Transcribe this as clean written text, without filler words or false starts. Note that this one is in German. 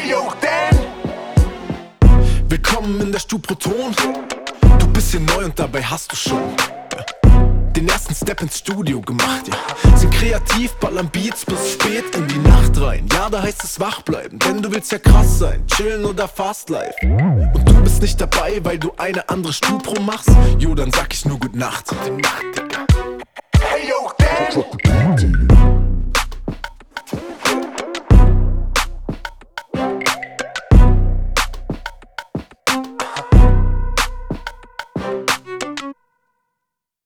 yo, Dan. Willkommen in der Stu-Proton. Du bist hier neu und dabei hast du schon den ersten Step ins Studio gemacht, ja. Sind kreativ, ballern Beats bis spät in die Nacht rein. Ja, da heißt es wach bleiben, denn du willst ja krass sein. Chillen oder Fast Life. Und du bist nicht dabei, weil du eine andere Stu-Pro machst. Jo, dann sag ich nur Gut Nacht. Gute Nacht,